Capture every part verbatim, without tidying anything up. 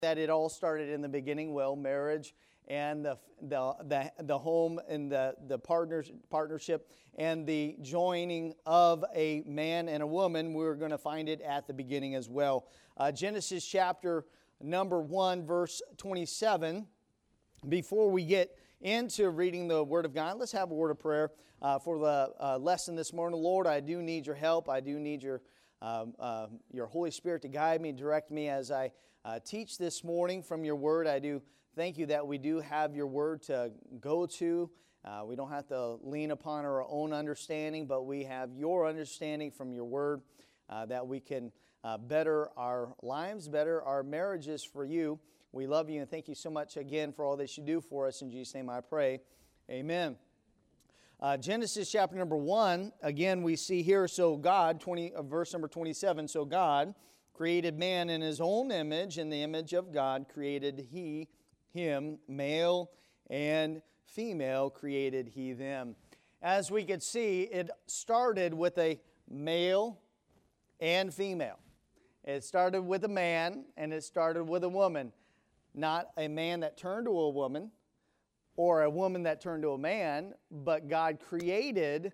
that it all started in the beginning, well, marriage and the the the, the home and the the partners partnership and the joining of a man and a woman. We're going to find it at the beginning as well. Uh, Genesis chapter number one, verse twenty-seven. Before we get into reading the Word of God, let's have a word of prayer uh, for the uh, lesson this morning. Lord, I do need your help. I do need your um, uh, your Holy Spirit to guide me, direct me as I uh, teach this morning from your Word. I do thank you that we do have your Word to go to. Uh, we don't have to lean upon our own understanding, but we have your understanding from your Word uh, that we can uh, better our lives, better our marriages for you. We love you and thank you so much again for all that you do for us. In Jesus' name I pray. Amen. Uh, Genesis chapter number one, again we see here, so God, twenty, uh, verse number twenty-seven, so God created man in his own image, in the image of God created he, him, male and female created he them. As we could see, it started with a male and female. It started with a man and it started with a woman. Not a man that turned to a woman or a woman that turned to a man, but God created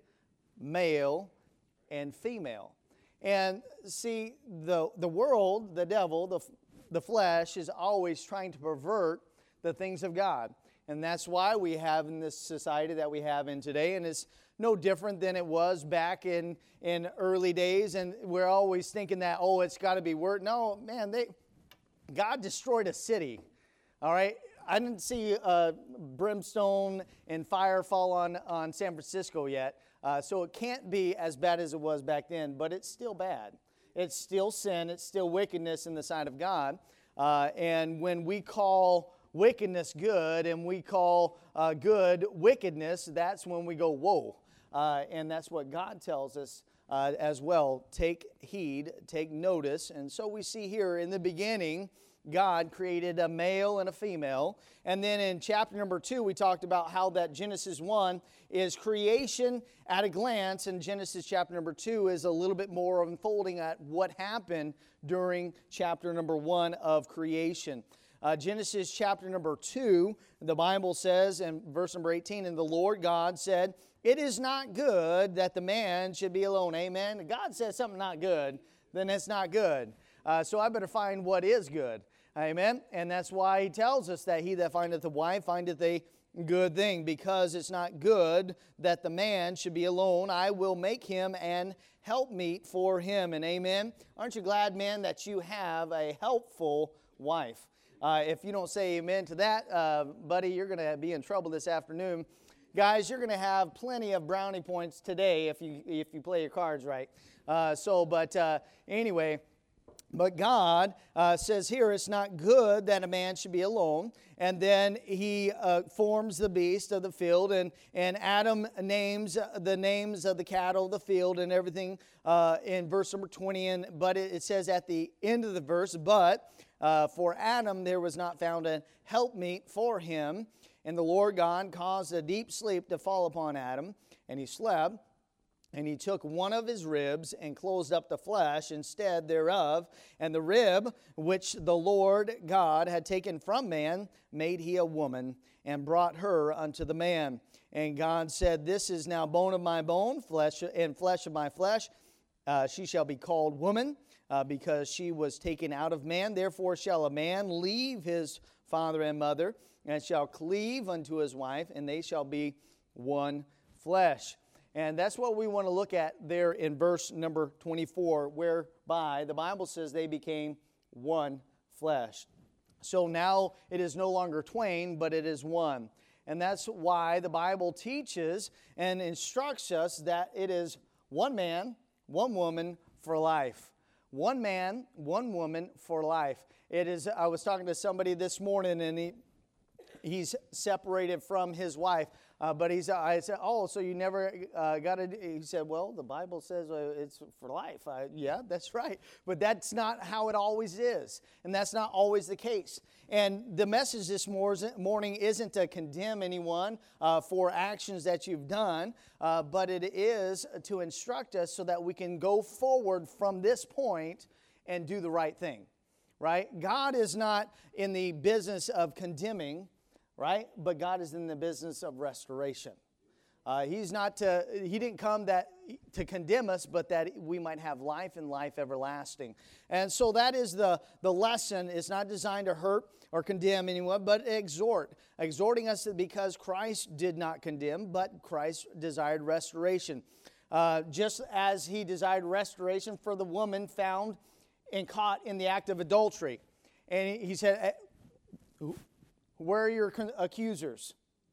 male and female. And see, the, the world, the devil, the, the flesh is always trying to pervert the things of God. And that's why we have in this society that we have in today. And it's no different than it was back in, in early days. And we're always thinking that, oh, it's got to be word. No, man, they... God destroyed a city, all right? I didn't see uh, brimstone and fire fall on, on San Francisco yet, uh, so it can't be as bad as it was back then, but it's still bad. It's still sin. It's still wickedness in the sight of God. Uh, and when we call wickedness good and we call uh, good wickedness, that's when we go, whoa. Uh, and that's what God tells us Uh, as well. Take heed, take notice. And so we see here in the beginning, God created a male and a female. And then in chapter number two, we talked about how that Genesis one is creation at a glance. And Genesis chapter number two is a little bit more unfolding at what happened during chapter number one of creation. Uh, Genesis chapter number two, the Bible says in verse number eighteen, and the Lord God said, it is not good that the man should be alone. Amen. If God says something not good, then it's not good. Uh, so I better find what is good. Amen. And that's why he tells us that he that findeth a wife findeth a good thing, because it's not good that the man should be alone. I will make him an helpmeet for him. And amen. Aren't you glad, men, that you have a helpful wife? Uh, if you don't say amen to that, uh, buddy, you're going to be in trouble this afternoon. Guys, you're going to have plenty of brownie points today if you if you play your cards right. Uh, so, but uh, anyway, but God uh, says here it's not good that a man should be alone. And then he uh, forms the beast of the field, and, and Adam names the names of the cattle of the field and everything uh, in verse number twenty. And but it, it says at the end of the verse, but uh, for Adam there was not found a helpmeet for him. And the Lord God caused a deep sleep to fall upon Adam, and he slept. And he took one of his ribs and closed up the flesh instead thereof. And the rib which the Lord God had taken from man made he a woman, and brought her unto the man. And God said, this is now bone of my bone, flesh and flesh of my flesh. Uh, she shall be called woman, uh, because she was taken out of man. Therefore shall a man leave his father and mother, and shall cleave unto his wife, and they shall be one flesh. And that's what we want to look at there in verse number twenty-four, whereby the Bible says they became one flesh. So now it is no longer twain, but it is one. And that's why the Bible teaches and instructs us that it is one man, one woman for life. One man, one woman for life. It is. I was talking to somebody this morning, and he he's separated from his wife. Uh, but he's, I said, oh, so you never uh, got it? He said, well, the Bible says uh, it's for life. I, yeah, that's right. But that's not how it always is. And that's not always the case. And the message this morning isn't to condemn anyone uh, for actions that you've done, uh, but it is to instruct us so that we can go forward from this point and do the right thing. right? God is not in the business of condemning, right? But God is in the business of restoration. Uh, he's not to, he didn't come that to condemn us, but that we might have life and life everlasting. And so that is the, the lesson. It's not designed to hurt or condemn anyone, but exhort. Exhorting us because Christ did not condemn, but Christ desired restoration. Uh, just as he desired restoration for the woman found and caught in the act of adultery. And he said, where are your accusers?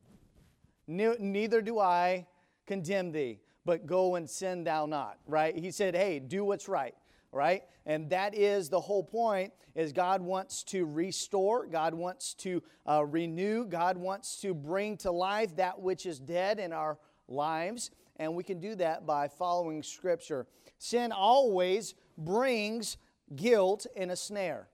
Neither do I condemn thee, but go and sin thou not, right? He said, hey, do what's right, right? And that is the whole point, is God wants to restore, God wants to uh, renew, God wants to bring to life that which is dead in our lives, and we can do that by following Scripture. Sin always brings guilt and a snare.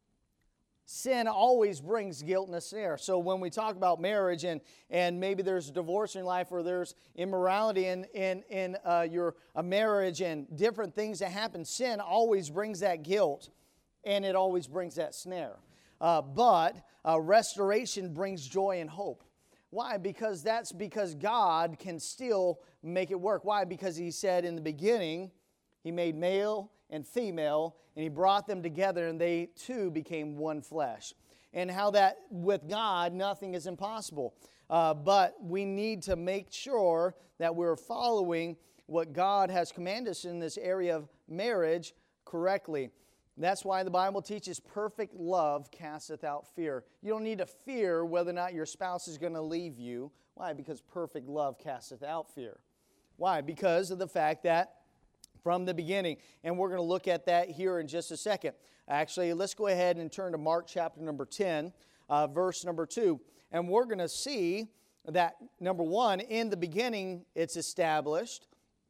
Sin always brings guilt and a snare. So when we talk about marriage and, and maybe there's divorce in life or there's immorality in, in, in uh, your a marriage and different things that happen, sin always brings that guilt and it always brings that snare. Uh, but uh, restoration brings joy and hope. Why? Because that's because God can still make it work. Why? Because He said in the beginning, He made male and female, and He brought them together, and they two became one flesh. And how that, with God, nothing is impossible. Uh, but we need to make sure that we're following what God has commanded us in this area of marriage correctly. That's why the Bible teaches perfect love casteth out fear. You don't need to fear whether or not your spouse is going to leave you. Why? Because perfect love casteth out fear. Why? Because of the fact that from the beginning. And we're going to look at that here in just a second. Actually, let's go ahead and turn to Mark chapter number ten, uh, verse number two. And we're going to see that, number one, in the beginning it's established.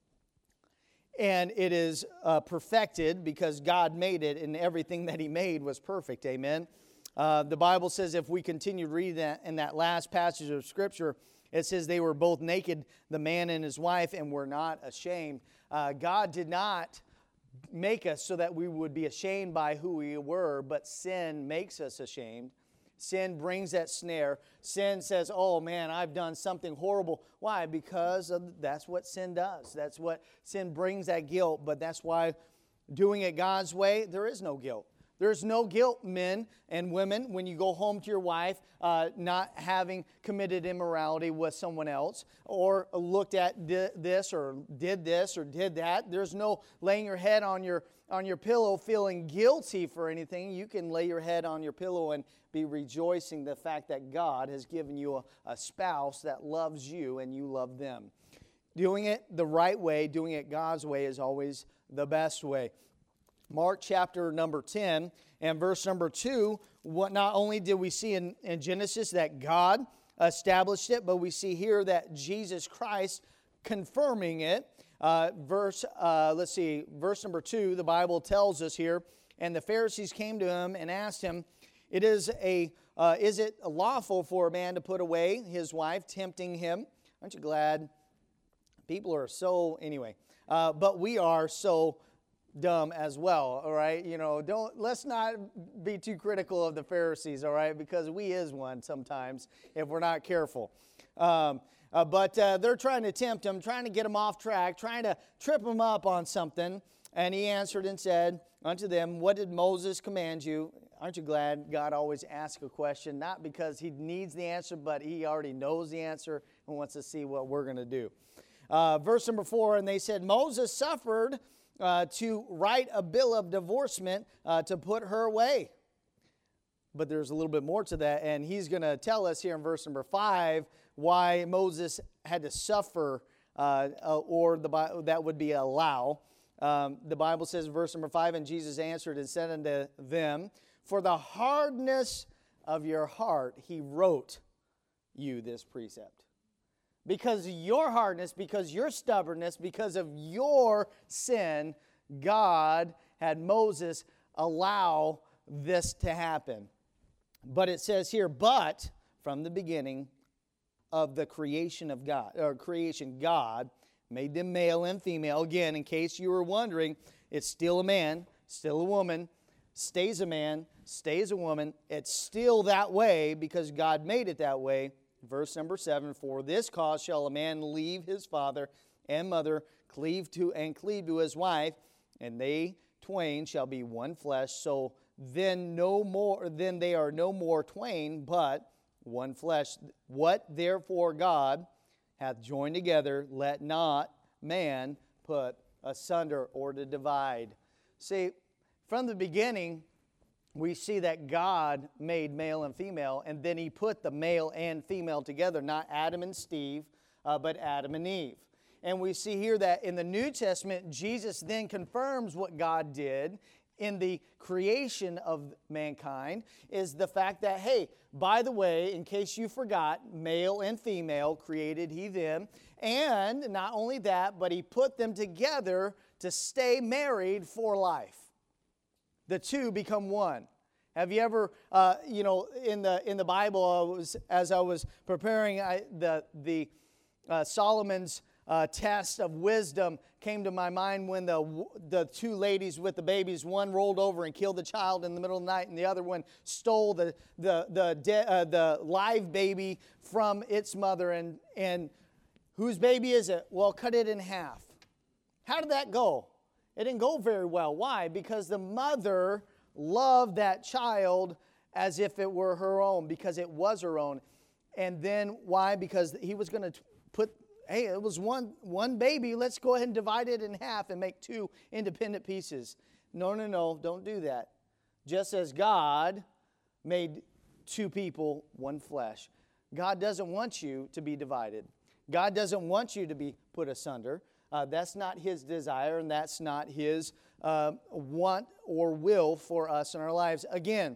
And it is uh, perfected because God made it, and everything that He made was perfect. Amen. Uh, the Bible says, if we continue to read that in that last passage of Scripture, it says they were both naked, the man and his wife, and were not ashamed. Uh, God did not make us so that we would be ashamed by who we were, but sin makes us ashamed. Sin brings that snare. Sin says, oh man, I've done something horrible. Why? Because of, that's what sin does. That's what sin brings, that guilt. But that's why doing it God's way, there is no guilt. There's no guilt, men and women, when you go home to your wife uh, not having committed immorality with someone else or looked at di- this or did this or did that. There's no laying your head on your on your pillow feeling guilty for anything. You can lay your head on your pillow and be rejoicing the fact that God has given you a, a spouse that loves you and you love them. Doing it the right way, doing it God's way is always the best way. Mark chapter number ten and verse number two, what not only did we see in, in Genesis that God established it, but we see here that Jesus Christ confirming it. Uh, verse, uh, let's see, verse number two, the Bible tells us here, and the Pharisees came to Him and asked Him, it is a uh, is it lawful for a man to put away his wife, tempting him? Aren't you glad? People are so, anyway, uh, but we are so dumb as well, all right? You know, don't let's not be too critical of the Pharisees, all right? Because we is one sometimes if we're not careful. Um, uh, but uh, they're trying to tempt him, trying to get him off track, trying to trip him up on something. And he answered and said unto them, what did Moses command you? Aren't you glad God always asks a question, not because He needs the answer, but He already knows the answer and wants to see what we're going to do. Uh, verse number four, and they said, Moses suffered Uh, to write a bill of divorcement uh, to put her away. But there's a little bit more to that, and he's going to tell us here in verse number five why Moses had to suffer, uh, uh, or the that would be allow. Um, the Bible says, verse number five, and Jesus answered and said unto them, for the hardness of your heart he wrote you this precept. Because of your hardness, because your stubbornness, because of your sin, God had Moses allow this to happen. But it says here, but from the beginning of the creation of God, or creation, God made them male and female. Again, in case you were wondering, it's still a man, still a woman, stays a man, stays a woman. It's still that way because God made it that way. Verse number seven, for this cause shall a man leave his father and mother, cleave to and cleave to his wife, and they twain shall be one flesh. So then no more, then they are no more twain, but one flesh. What therefore God hath joined together, let not man put asunder or to divide. See, from the beginning, we see that God made male and female, and then he put the male and female together, not Adam and Steve, uh, but Adam and Eve. And we see here that in the New Testament, Jesus then confirms what God did in the creation of mankind, is the fact that, hey, by the way, in case you forgot, male and female created he them. And not only that, but he put them together to stay married for life. The two become one. Have you ever, uh, you know, in the in the Bible, I was, as I was preparing, I, the the uh, Solomon's uh, test of wisdom came to my mind when the the two ladies with the babies, one rolled over and killed the child in the middle of the night, and the other one stole the the the de- uh, the live baby from its mother. And and whose baby is it? Well, cut it in half. How did that go? It didn't go very well. Why? Because the mother loved that child as if it were her own, because it was her own. And then why? Because he was going to put, hey, it was one one baby. Let's go ahead and divide it in half and make two independent pieces. No, no, no, don't do that. Just as God made two people one flesh. God doesn't want you to be divided. God doesn't want you to be put asunder. Uh, that's not his desire, and that's not his uh, want or will for us in our lives. Again,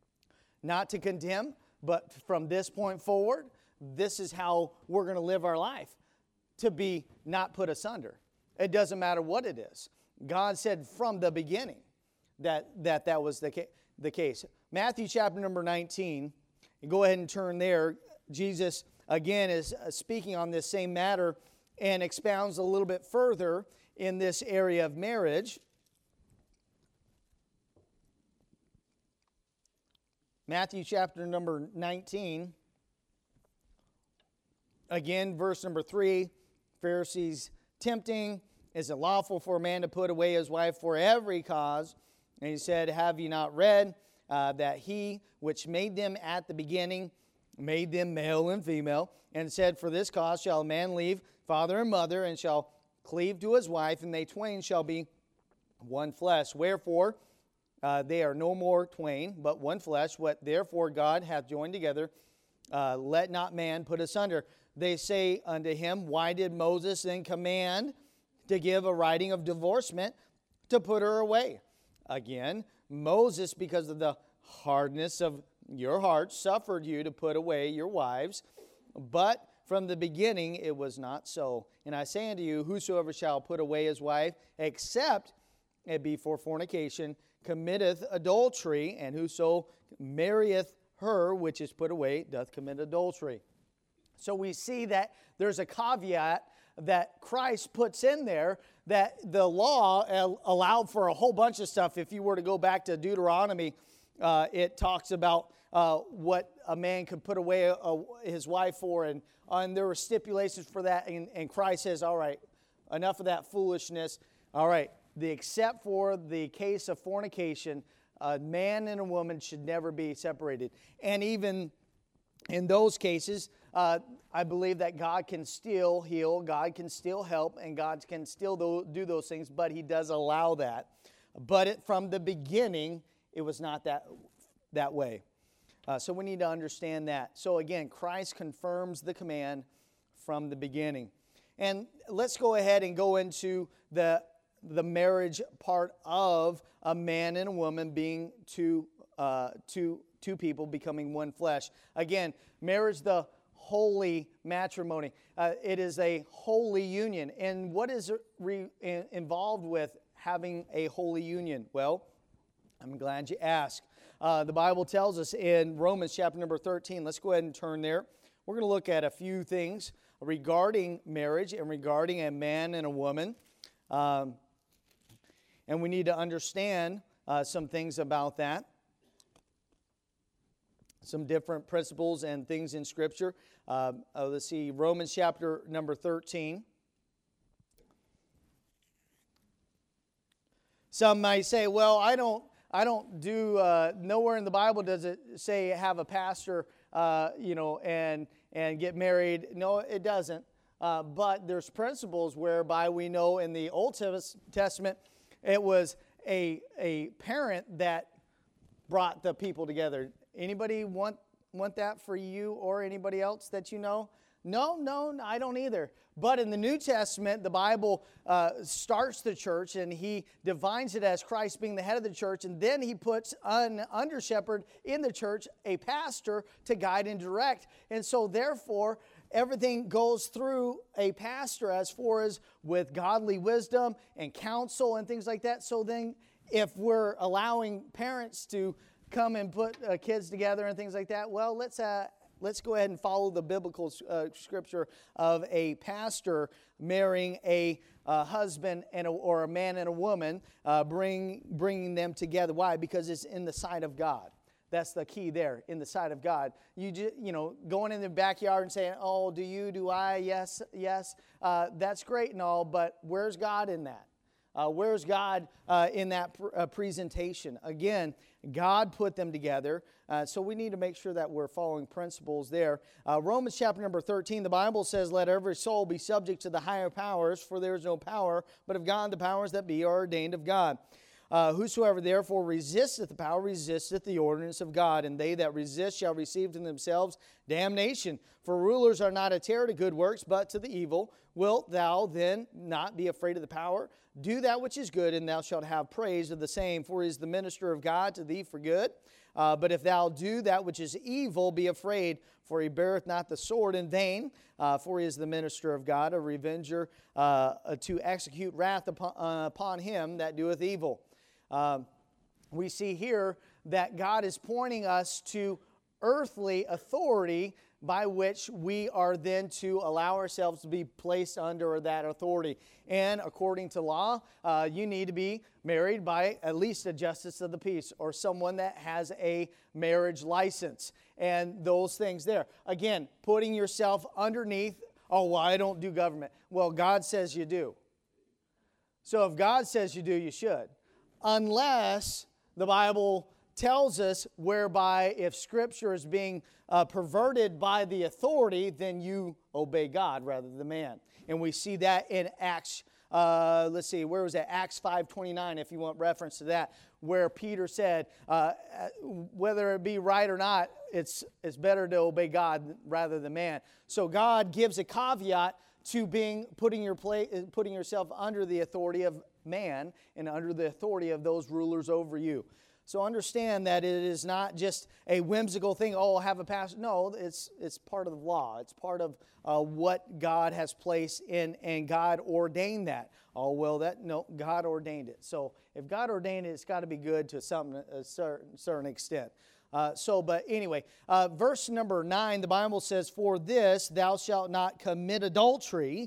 not to condemn, but from this point forward, this is how we're going to live our life, to be not put asunder. It doesn't matter what it is. God said from the beginning that that, that was the, ca- the case. Matthew chapter number nineteen, and go ahead and turn there. Jesus, again, is speaking on this same matter and expounds a little bit further in this area of marriage. Matthew chapter number nineteen. Again, verse number three. Pharisees tempting, is it lawful for a man to put away his wife for every cause? And he said, have you not read uh, that he which made them at the beginning made them male and female, and said, for this cause shall a man leave father and mother, and shall cleave to his wife, and they twain shall be one flesh. Wherefore, uh, they are no more twain, but one flesh. What therefore God hath joined together, uh, let not man put asunder. They say unto him, why did Moses then command to give a writing of divorcement to put her away? Again, Moses, because of the hardness of your heart, suffered you to put away your wives, but from the beginning it was not so. And I say unto you, whosoever shall put away his wife, except it be for fornication, committeth adultery, and whoso marrieth her which is put away doth commit adultery. So we see that there's a caveat that Christ puts in there, that the law allowed for a whole bunch of stuff. If you were to go back to Deuteronomy, uh, it talks about uh, what a man could put away a, a, his wife for, and, uh, and there were stipulations for that, and, and Christ says, all right, enough of that foolishness. All right, the except for the case of fornication, a man and a woman should never be separated. And even in those cases, uh, I believe that God can still heal, God can still help, and God can still do, do those things, but he does allow that. But it, from the beginning, it was not that, that way. Uh, so we need to understand that. So again, Christ confirms the command from the beginning. And let's go ahead and go into the, the marriage part of a man and a woman being two, uh, two, two people becoming one flesh. Again, marriage, the holy matrimony. Uh, it is a holy union. And what is re- involved with having a holy union? Well, I'm glad you asked. Uh, the Bible tells us in Romans chapter number thirteen, let's go ahead and turn there. We're going to look at a few things regarding marriage and regarding a man and a woman. Um, and we need to understand uh, some things about that. Some different principles and things in Scripture. Uh, uh, let's see, Romans chapter number thirteen. Some might say, well, I don't I don't do, uh, nowhere in the Bible does it say have a pastor, uh, you know, and, and get married. No, it doesn't. Uh, but there's principles whereby we know in the Old Testament it was a, a parent that brought the people together. Anybody want want that for you or anybody else that you know? No, no, I don't either. But in the New Testament, the Bible uh, starts the church and he defines it as Christ being the head of the church, and then he puts an under shepherd in the church, a pastor, to guide and direct. And so therefore, everything goes through a pastor as far as with godly wisdom and counsel and things like that. So then if we're allowing parents to come and put uh, kids together and things like that, well, let's uh, let's go ahead and follow the biblical uh, scripture of a pastor marrying a uh, husband and a, or a man and a woman, uh, bring bringing them together. Why? Because it's in the sight of God. That's the key there, in the sight of God. You just, you know, going in the backyard and saying, "Oh, do you? Do I? Yes, yes." Uh, that's great and all, but where's God in that? Uh, where's God uh, in that pr- uh, presentation? Again, God put them together, uh, so we need to make sure that we're following principles there. Uh, Romans chapter number thirteen, the Bible says, "Let every soul be subject to the higher powers, for there is no power but of God. The powers that be are ordained of God. Uh, whosoever therefore resisteth the power resisteth the ordinance of God, and they that resist shall receive to themselves damnation. For rulers are not a terror to good works, but to the evil. Wilt thou then not be afraid of the power? Do that which is good, and thou shalt have praise of the same. For he is the minister of God to thee for good. Uh, but if thou do that which is evil, be afraid, for he beareth not the sword in vain. Uh, for he is the minister of God, a revenger, uh, to execute wrath upon, uh, upon him that doeth evil." Uh, we see here that God is pointing us to earthly authority by which we are then to allow ourselves to be placed under that authority. And according to law, uh, you need to be married by at least a justice of the peace or someone that has a marriage license and those things there. Again, putting yourself underneath, "Oh, well, I don't do government." Well, God says you do. So if God says you do, you should. Unless the Bible tells us whereby if Scripture is being uh, perverted by the authority, then you obey God rather than man. And we see that in Acts, uh, let's see, where was that? Acts five twenty-nine, if you want reference to that, where Peter said, uh, whether it be right or not, it's, it's better to obey God rather than man. So God gives a caveat to being putting your play, putting yourself under the authority of man and under the authority of those rulers over you. So understand that it is not just a whimsical thing, "Oh, have a pastor." No, it's it's part of the law. It's part of uh, what God has placed in, and God ordained that. Oh, well, that no, God ordained it. So if God ordained it, it's got to be good to some a certain, certain extent. Uh, so, but anyway, uh, verse number nine, the Bible says, "For this thou shalt not commit adultery."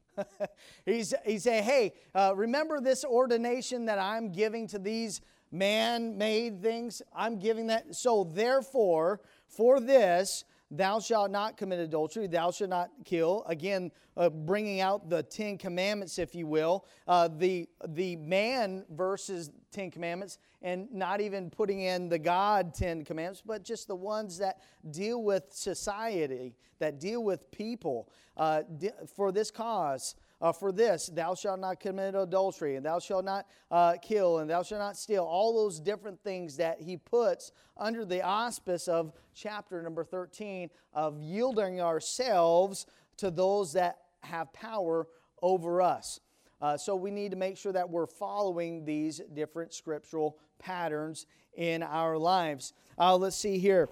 he's he's saying, hey, uh, remember this ordination that I'm giving to these man-made things? I'm giving that. So therefore, for this, thou shalt not commit adultery, thou shalt not kill. Again, uh, bringing out the Ten Commandments, if you will. Uh, the, the man versus Ten Commandments, and not even putting in the God Ten Commandments, but just the ones that deal with society, that deal with people. Uh, for this cause, uh, for this, thou shalt not commit adultery, and thou shalt not uh, kill, and thou shalt not steal. All those different things that he puts under the auspice of chapter number thirteen of yielding ourselves to those that have power over us. Uh, so we need to make sure that we're following these different scriptural patterns in our lives. Uh, let's see here.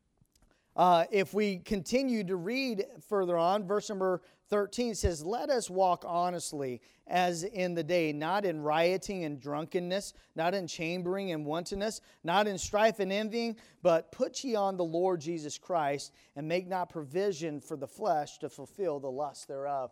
Uh, if we continue to read further on, verse number thirteen says, "Let us walk honestly as in the day, not in rioting and drunkenness, not in chambering and wantonness, not in strife and envying, but put ye on the Lord Jesus Christ, and make not provision for the flesh to fulfill the lust thereof."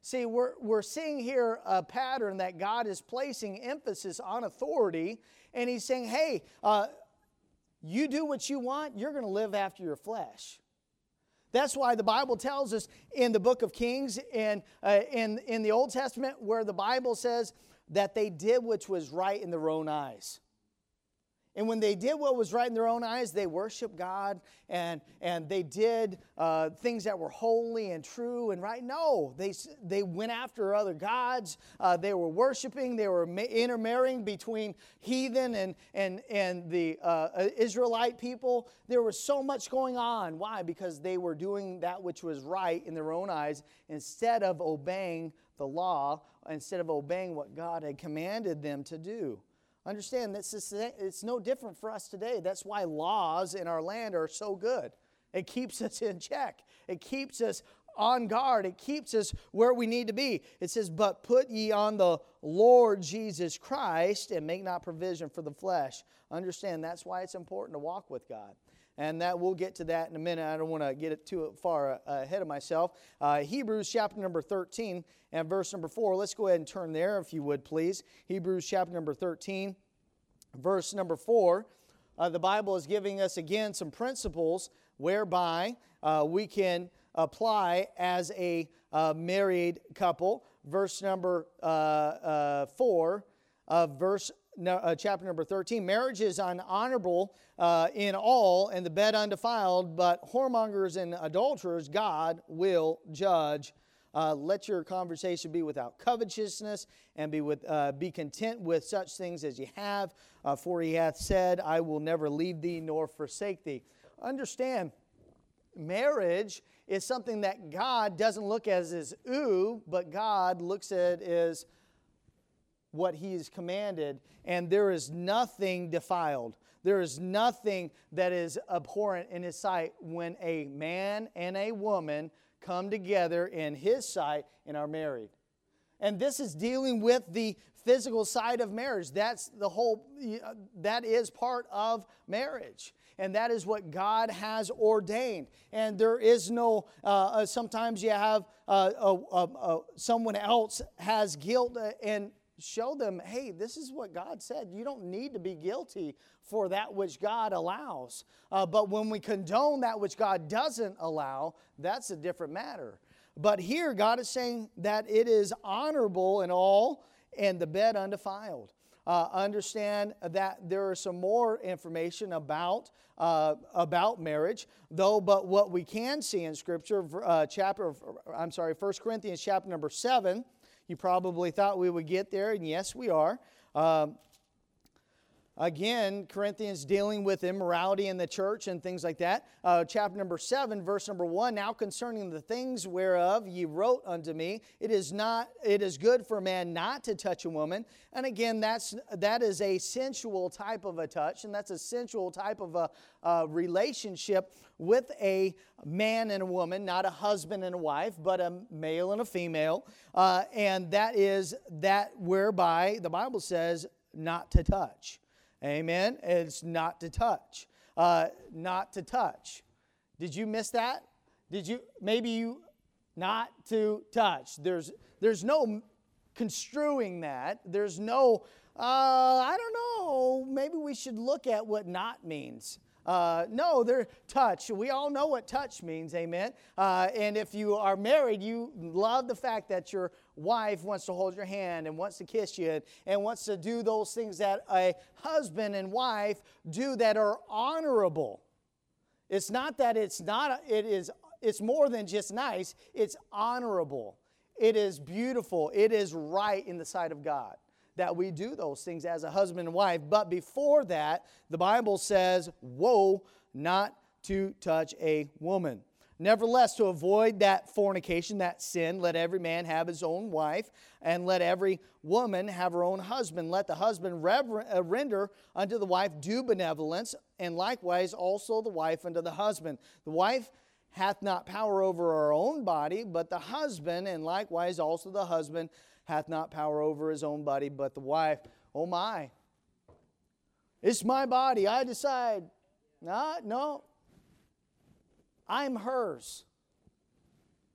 See, we're, we're seeing here a pattern that God is placing emphasis on authority, and He's saying, hey, uh, you do what you want, you're going to live after your flesh. That's why the Bible tells us in the book of Kings and uh, in, in the Old Testament where the Bible says that they did which was right in their own eyes. And when they did what was right in their own eyes, they worshiped God and, and they did uh, things that were holy and true and right. No, they, they went after other gods. Uh, they were worshiping. They were intermarrying between heathen and, and, and the uh, Israelite people. There was so much going on. Why? Because they were doing that which was right in their own eyes instead of obeying the law, instead of obeying what God had commanded them to do. Understand, this is, it's no different for us today. That's why laws in our land are so good. It keeps us in check. It keeps us on guard. It keeps us where we need to be. It says, but put ye on the Lord Jesus Christ and make not provision for the flesh. Understand, that's why it's important to walk with God. And that we'll get to that in a minute. I don't want to get it too far ahead of myself. Uh, Hebrews chapter number thirteen and verse number four. Let's go ahead and turn there if you would, please. Hebrews chapter number thirteen, verse number four. Uh, the Bible is giving us again some principles whereby uh, we can apply as a uh, married couple. Verse number uh, uh, four of verse No, uh, chapter number thirteen, marriage is unhonorable uh, in all, and the bed undefiled, but whoremongers and adulterers God will judge. Uh, let your conversation be without covetousness, and be with uh, be content with such things as ye have. Uh, for He hath said, I will never leave thee nor forsake thee. Understand, marriage is something that God doesn't look at as ooh, but God looks at it as what He's commanded, and there is nothing defiled. There is nothing that is abhorrent in His sight when a man and a woman come together in His sight and are married. And this is dealing with the physical side of marriage. That's the whole, that is part of marriage. And that is what God has ordained. And there is no, uh, sometimes you have uh, uh, uh, uh, someone else has guilt and show them, hey, this is what God said. You don't need to be guilty for that which God allows. Uh, but when we condone that which God doesn't allow, that's a different matter. But here, God is saying that it is honorable in all, and the bed undefiled. Uh, understand that there is some more information about uh, about marriage, though. But what we can see in Scripture, uh, chapter, I'm sorry, First Corinthians chapter number seven. You probably thought we would get there, and yes, we are. Um, again, Corinthians dealing with immorality in the church and things like that. Uh, chapter number seven, verse number one. Now concerning the things whereof ye wrote unto me, it is not. It is good for a man not to touch a woman. And again, that's that is a sensual type of a touch, and that's a sensual type of a, a relationship with a man and a woman, not a husband and a wife, but a male and a female. Uh, and that is that whereby the Bible says not to touch. Amen? It's not to touch. Uh, not to touch. Did you miss that? Did you, maybe you, not to touch. There's, there's no construing that. There's no, uh, I don't know, maybe we should look at what not means. Uh, no, they're touch. We all know what touch means, amen? Uh, and if you are married, you love the fact that your wife wants to hold your hand and wants to kiss you and, and wants to do those things that a husband and wife do that are honorable. It's not that it's not, it is, it's more than just nice. It's honorable. It is beautiful. It is right in the sight of God that we do those things as a husband and wife. But before that, the Bible says, woe, not to touch a woman. Nevertheless, to avoid that fornication, that sin, let every man have his own wife, and let every woman have her own husband. Let the husband rever- uh, render unto the wife due benevolence, and likewise also the wife unto the husband. The wife hath not power over her own body, but the husband, and likewise also the husband hath not power over his own body, but the wife. Oh my. It's my body. I decide. No, no. I'm hers.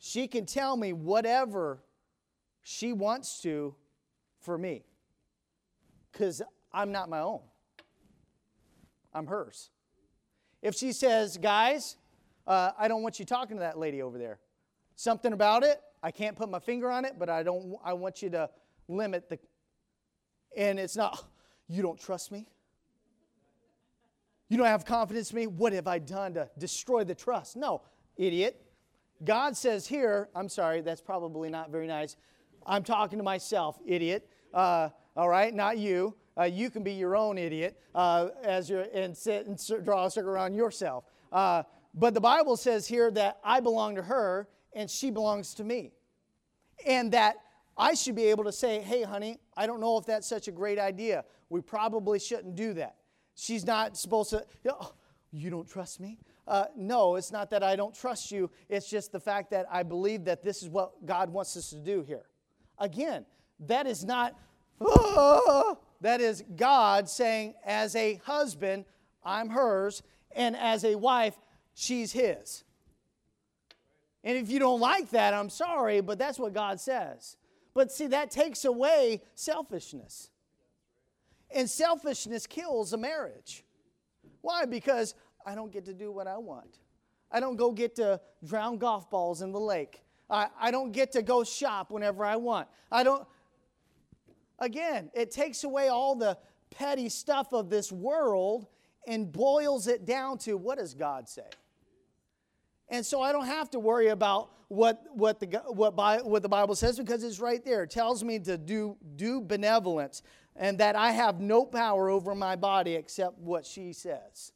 she can tell me whatever she wants to for me. Because I'm not my own. I'm hers. If she says, guys, uh, I don't want you talking to that lady over there. Something about it, I can't put my finger on it, but I don't. I want you to limit the... And it's not, you don't trust me? You don't have confidence in me? What have I done to destroy the trust? No, idiot. God says here, I'm sorry, that's probably not very nice. I'm talking to myself, idiot. Uh, all right, not you. Uh, you can be your own idiot uh, as you're, and sit and draw a circle around yourself. Uh, but the Bible says here that I belong to her and she belongs to me. And that I should be able to say, hey, honey, I don't know if that's such a great idea. We probably shouldn't do that. She's not supposed to, you know, oh, you don't trust me? Uh, no, it's not that I don't trust you. It's just the fact that I believe that this is what God wants us to do here. Again, that is not, oh, that is God saying, as a husband, I'm hers, and as a wife, she's his. And if you don't like that, I'm sorry, but that's what God says. But see, that takes away selfishness. And selfishness kills a marriage. Why? Because I don't get to do what I want. I don't go get to drown golf balls in the lake. I, I don't get to go shop whenever I want. I don't... Again, it takes away all the petty stuff of this world and boils it down to, what does God say? And so I don't have to worry about what what the what, Bi- what the Bible says, because it's right there. It tells me to do do benevolence, and that I have no power over my body except what she says.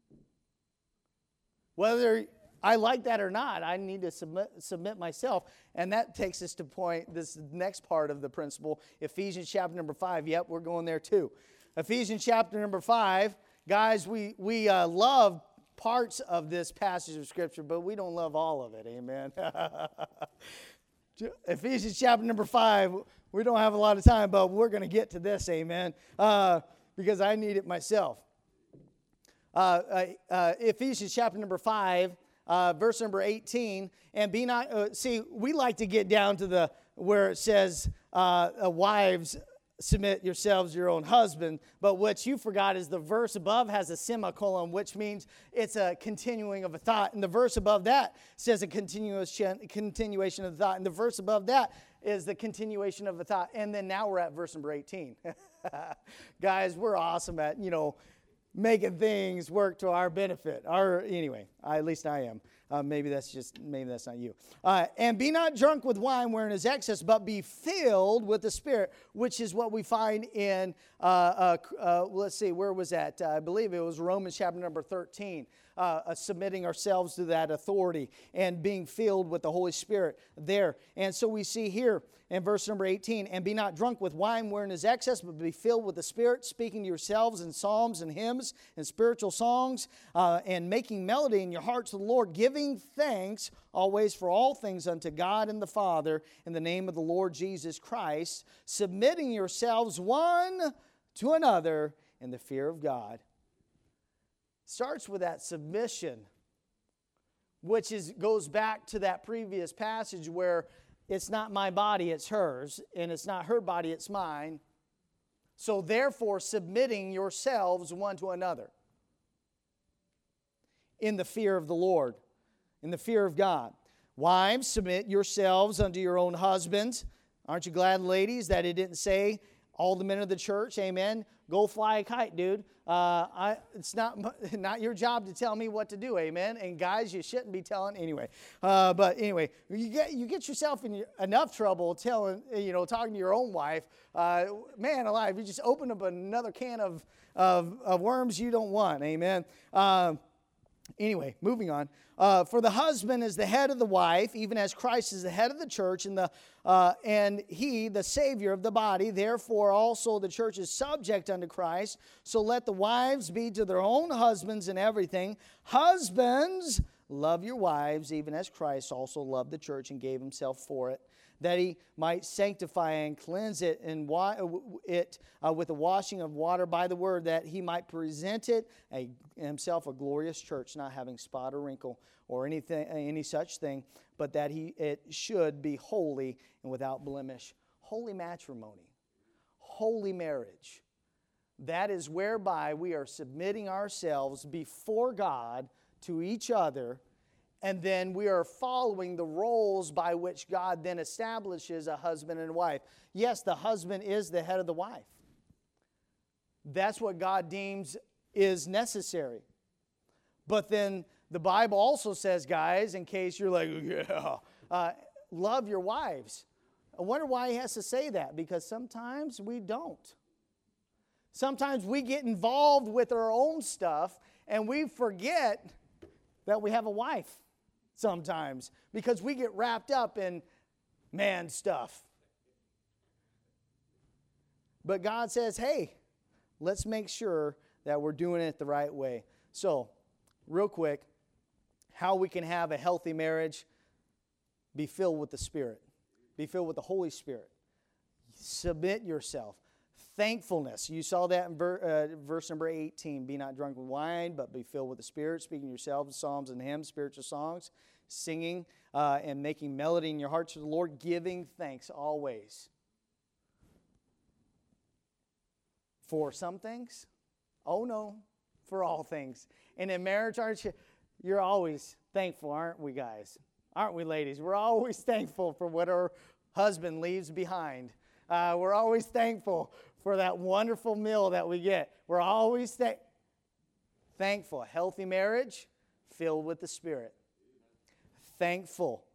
Whether I like that or not, I need to submit, submit myself. And that takes us to point, this next part of the principle, Ephesians chapter number five. Yep, we're going there too. Ephesians chapter number five. Guys, we, we uh, love parts of this passage of Scripture, but we don't love all of it. Amen. Ephesians chapter number five. We don't have a lot of time, but we're going to get to this. Amen. Uh, because I need it myself. Uh, uh, uh, Ephesians chapter number five. Uh, verse number eighteen, and be not, uh, see, we like to get down to the, where it says, uh, uh, wives, submit yourselves to your own husband, but what you forgot is the verse above has a semicolon, which means it's a continuing of a thought, and the verse above that says a continuation, continuation of the thought, and the verse above that is the continuation of the thought, and then now we're at verse number eighteen. Guys, we're awesome at, you know, making things work to our benefit. Our anyway, I, at least I am. Uh, maybe that's just maybe that's not you. Uh, and be not drunk with wine wherein is excess, but be filled with the Spirit, which is what we find in. Uh, uh, uh, let's see, where was that? Uh, I believe it was Romans chapter number thirteen. Uh, uh, submitting ourselves to that authority and being filled with the Holy Spirit there. And so we see here in verse number eighteen, and be not drunk with wine wherein is excess, but be filled with the Spirit, speaking to yourselves in psalms and hymns and spiritual songs, uh, and making melody in your hearts to the Lord, giving thanks always for all things unto God and the Father in the name of the Lord Jesus Christ, submitting yourselves one to another in the fear of God. Starts with that submission, which is goes back to that previous passage where it's not my body, it's hers, and it's not her body, it's mine. So therefore, submitting yourselves one to another in the fear of the Lord, in the fear of God. Wives, submit yourselves unto your own husbands. Aren't you glad, ladies, that it didn't say all the men of the church, amen, go fly a kite, dude. Uh, I, it's not not your job to tell me what to do, amen. And guys, you shouldn't be telling anyway. Uh, but anyway, you get you get yourself in enough trouble telling, you know, talking to your own wife. Uh, man alive, you just open up another can of of, of worms you don't want, amen. Uh, Anyway, moving on. Uh, for the husband is the head of the wife, even as Christ is the head of the church, and the uh, and he, the Savior of the body. Therefore, also the church is subject unto Christ. So let the wives be to their own husbands in everything. Husbands, love your wives, even as Christ also loved the church and gave himself for it, that he might sanctify and cleanse it and wa- it uh, with the washing of water by the word, that he might present it a, himself a glorious church, not having spot or wrinkle or anything, any such thing, but that he it should be holy and without blemish. Holy matrimony, holy marriage. That is whereby we are submitting ourselves before God to each other, and then we are following the roles by which God then establishes a husband and wife. Yes, the husband is the head of the wife. That's what God deems is necessary. But then the Bible also says, guys, in case you're like, yeah, uh, love your wives. I wonder why he has to say that, because sometimes we don't. Sometimes we get involved with our own stuff and we forget that we have a wife sometimes because we get wrapped up in man stuff. But God says, hey, let's make sure that we're doing it the right way. So, real quick, how we can have a healthy marriage: be filled with the Spirit. Be filled with the Holy Spirit. Submit yourself. Thankfulness. You saw that in ver, uh, verse number eighteen. Be not drunk with wine, but be filled with the Spirit, speaking yourselves psalms and hymns, spiritual songs, singing uh, and making melody in your hearts to the Lord, giving thanks always. For some things? Oh no, for all things. And in marriage, aren't you? You're always thankful, aren't we, guys? Aren't we, ladies? We're always thankful for what our husband leaves behind. Uh, we're always thankful for that wonderful meal that we get. We're always th- thankful. A healthy marriage filled with the Spirit. Thankful.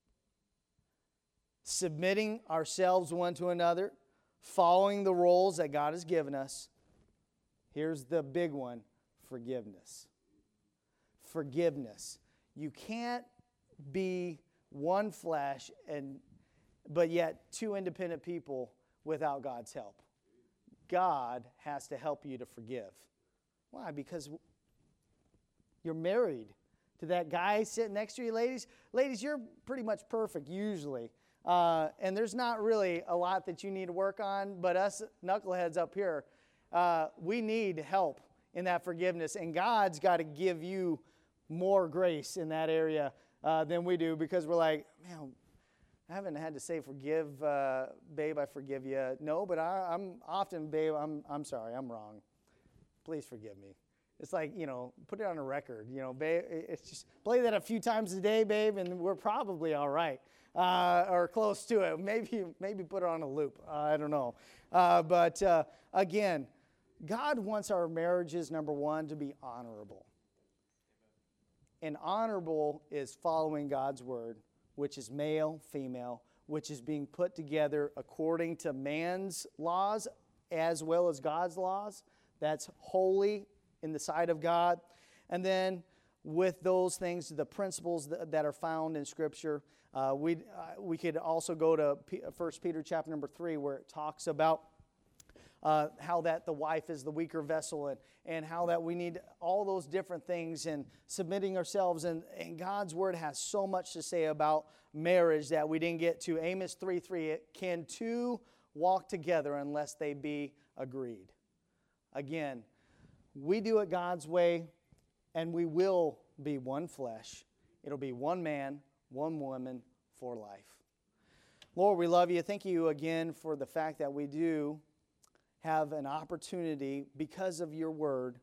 Submitting ourselves one to another. Following the roles that God has given us. Here's the big one: forgiveness. Forgiveness. You can't be one flesh and but yet two independent people without God's help. God has to help you to forgive. Why? Because you're married to that guy sitting next to you, ladies. Ladies, you're pretty much perfect usually. Uh, and there's not really a lot that you need to work on, but us knuckleheads up here, uh, we need help in that forgiveness. And God's got to give you more grace in that area uh, than we do, because we're like, man, I haven't had to say forgive, uh, babe, I forgive you. No, but I, I'm often, babe, I'm I'm sorry, I'm wrong. Please forgive me. It's like, you know, put it on a record. You know, babe, it's just play that a few times a day, babe, and we're probably all right, uh, or close to it. Maybe maybe put it on a loop. Uh, I don't know. Uh, but uh, again, God wants our marriages, number one, to be honorable. And honorable is following God's word, which is male, female, which is being put together according to man's laws as well as God's laws. That's holy in the sight of God. And then with those things, the principles that, that are found in Scripture, uh, we uh, we could also go to P- First Peter chapter number three, where it talks about Uh, how that the wife is the weaker vessel, and, and how that we need all those different things, and submitting ourselves. And, and God's Word has so much to say about marriage that we didn't get to. Amos three three, can two walk together unless they be agreed? Again, we do it God's way, and we will be one flesh. It'll be one man, one woman for life. Lord, we love you. Thank you again for the fact that we do have an opportunity, because of your word,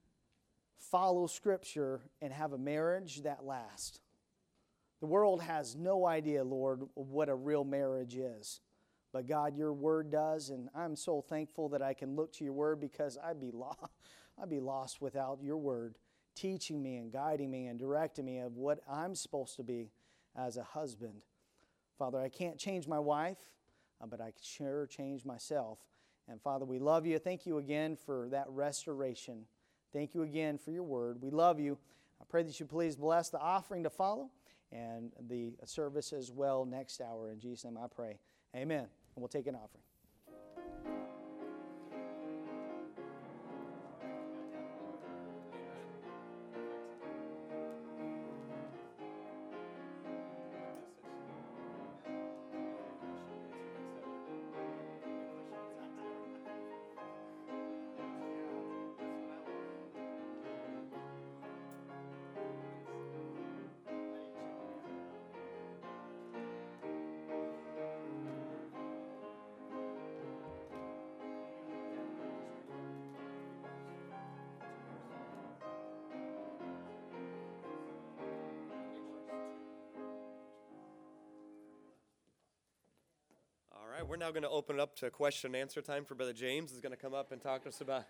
follow Scripture and have a marriage that lasts. The world has no idea, Lord, what a real marriage is. But God, your word does, and I'm so thankful that I can look to your word, because I'd be lost, I'd be lost without your word teaching me and guiding me and directing me of what I'm supposed to be as a husband. Father, I can't change my wife, uh, but I can sure change myself. And Father, we love you. Thank you again for that restoration. Thank you again for your word. We love you. I pray that you please bless the offering to follow and the service as well next hour. In Jesus' name I pray. Amen. And we'll take an offering. right, we're now going to open it up to question and answer time for Brother James. He's going to come up and talk to us about,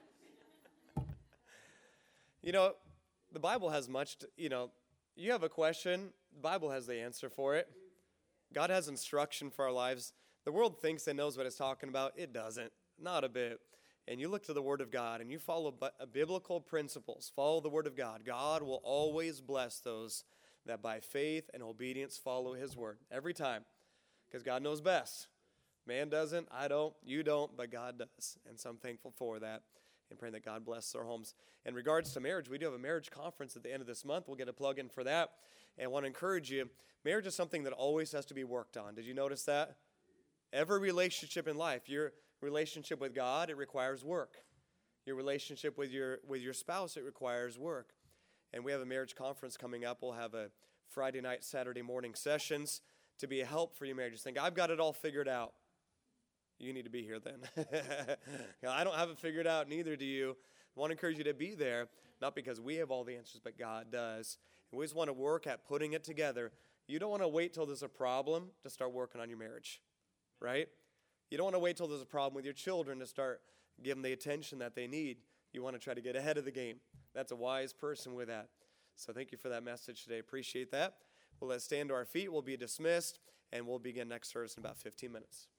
you know, the Bible has much, to, you know, you have a question, the Bible has the answer for it. God has instruction for our lives. The world thinks it knows what it's talking about. It doesn't, not a bit. And you look to the Word of God and you follow biblical principles, follow the Word of God. God will always bless those that by faith and obedience follow His Word every time, because God knows best. Man doesn't, I don't, you don't, but God does. And so I'm thankful for that and praying that God bless our homes. In regards to marriage, we do have a marriage conference at the end of this month. We'll get a plug in for that. And I want to encourage you, marriage is something that always has to be worked on. Did you notice that? Every relationship in life, your relationship with God, it requires work. Your relationship with your with your spouse, it requires work. And we have a marriage conference coming up. We'll have a Friday night, Saturday morning sessions to be a help for your marriage. Just think, I've got it all figured out. You need to be here then. I don't have it figured out, neither do you. I want to encourage you to be there, not because we have all the answers, but God does. And we just want to work at putting it together. You don't want to wait till there's a problem to start working on your marriage, right? You don't want to wait till there's a problem with your children to start giving them the attention that they need. You want to try to get ahead of the game. That's a wise person with that. So thank you for that message today. Appreciate that. Well, let's stand to our feet. We'll be dismissed, and we'll begin next service in about fifteen minutes.